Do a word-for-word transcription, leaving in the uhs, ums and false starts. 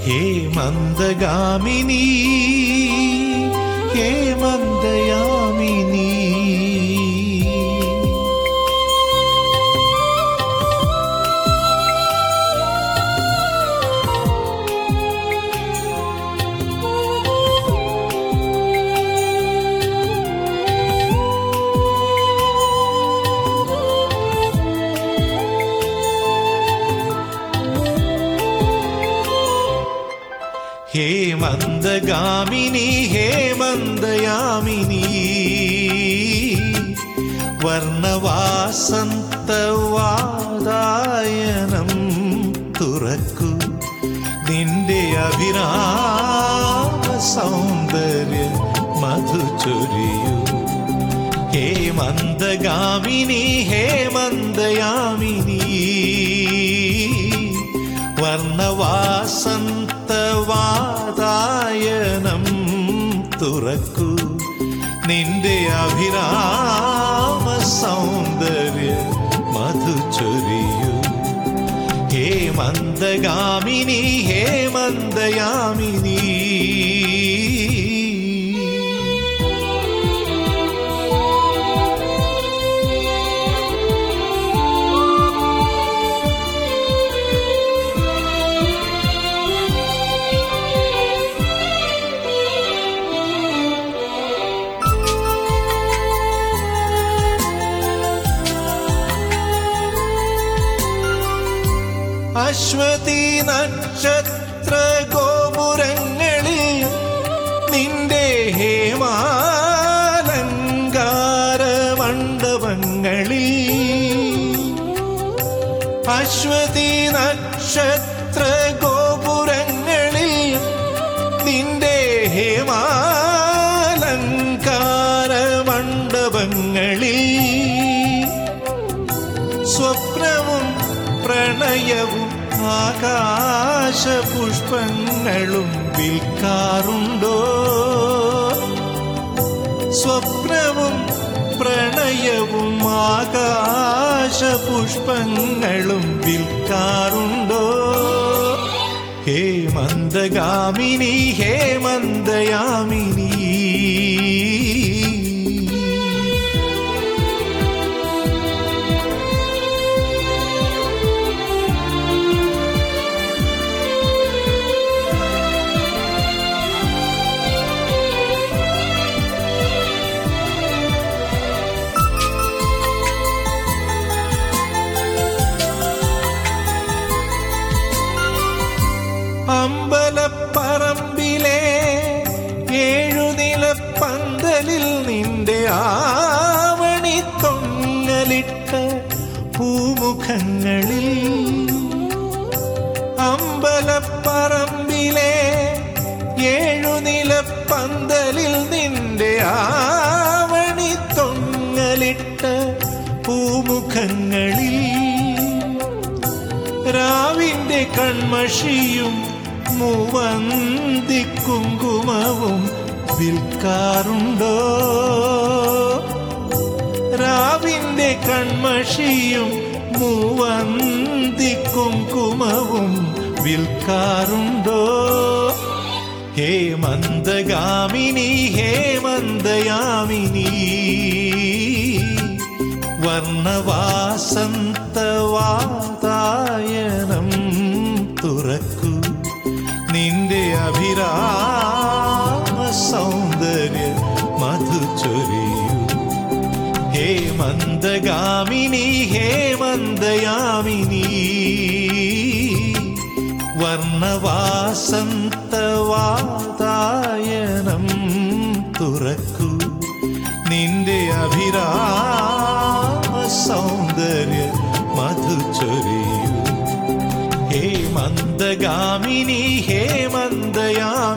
ഹേ മന്ദഗാമിനി ഹേ മന്ദയാമിനി ഹേ മന്ദഗാമിനി ഹേ മന്ദയാമിനി വർണ്ണവാസന്തവാദായനം തുറക്കൂ നിന്റെ അഭിരാമ സൗന്ദര്യ മധു ചൊരിയൂ ഹേ മന്ദഗാമിനി ഹേ മന്ദയാമിനി വർണ്ണവാസന്തവാദായനം തുറക്കൂ നിന്റെ അഭിരാമ സൗന്ദര്യ മധു ചൊരിയൂ ഹേ മന്ദഗാമിനി ഹേ മന്ദയാമിനി അശ്വതി നക്ഷത്ര ഗോപുരങ്ങളിൽ നിന്റെ ഹേമാലങ്കാര മണ്ഡപങ്ങളിൽ അശ്വതി നക്ഷത്ര ഗോപുരങ്ങളിൽ നിന്റെ ഹേമാലങ്കാര മണ്ഡപങ്ങളിൽ സ്വപ്നവും പ്രണയവും ആകാശപുഷ്പങ്ങളും വിൽക്കാറുണ്ടോ സ്വപ്നവും പ്രണയവും ആകാശപുഷ്പങ്ങളും വിൽക്കാറുണ്ടോ ഹേ മന്ദഗാമിനി ഹേ മന്ദയാമിനി അമ്പലപ്പറമ്പിലെ ഏഴുനിലപ്പന്തലിൽ നിന്റെ ആവണി തൊങ്ങലിട്ട പൂമുഖങ്ങളിൽ അമ്പലപ്പറമ്പിലെ ഏഴുനിലപ്പന്തലിൽ നിന്റെ ആവണി തൊങ്ങലിട്ട പൂമുഖങ്ങളിൽ രാവിന്റെ കൺമഷിയും മൂവന്തി കുങ്കുമവും വിൽക്കാറുണ്ടോ രാവിന്റെ കൺമഷിയും മൂവന്തി കുങ്കുമവും വിൽക്കാറുണ്ടോ ഹേ മന്ദഗാമിനി ഹേ മന്ദയാമിനി വർണ്ണവാസന്തവാദായനം തുറക്കൂ നിന്റെ അഭിരാമ സൗന്ദര്യ മധു ചൊരിയൂ ഹേ മന്ദഗാമിനി ഹേ മന്ദയാമിനി വർണ്ണവാസന്തവാദായനം തുറക്കൂ നിന്റെ അഭിരാമ സൗന്ദര്യ മധു ചൊരിയൂ ഹേ മന്ദഗാമിനി ഹേ മന്ദയാമിനി